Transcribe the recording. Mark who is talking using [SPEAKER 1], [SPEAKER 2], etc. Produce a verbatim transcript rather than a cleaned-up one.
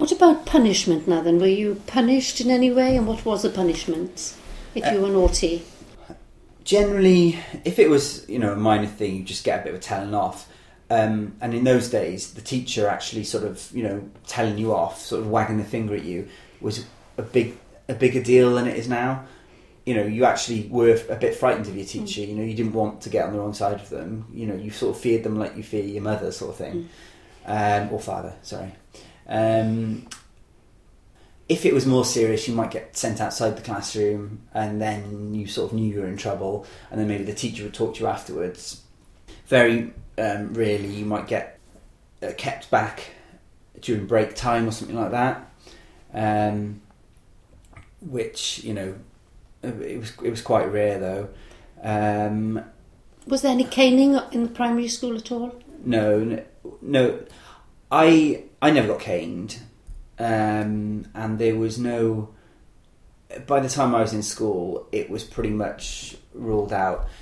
[SPEAKER 1] What about punishment now then? Were you punished in any way, and what was the punishment if you were naughty?
[SPEAKER 2] Generally, if it was, you know, a minor thing, you just get a bit of a telling off. Um, and in those days, the teacher actually sort of, you know, telling you off, sort of wagging the finger at you, was a big, a bigger deal than it is now. You know, you actually were a bit frightened of your teacher. Mm. You know, you didn't want to get on the wrong side of them. You know, you sort of feared them like you fear your mother, sort of thing, mm. um, or father. Sorry. Um, if it was more serious, you might get sent outside the classroom, and then you sort of knew you were in trouble, and then maybe the teacher would talk to you afterwards. Very um, rarely, you might get uh, kept back during break time or something like that, um, which, you know, it was it was quite rare though. Um,
[SPEAKER 1] was there any caning in the primary school at all?
[SPEAKER 2] No, no, no. I I never got caned. Um, and there was no... By the time I was in school, it was pretty much ruled out.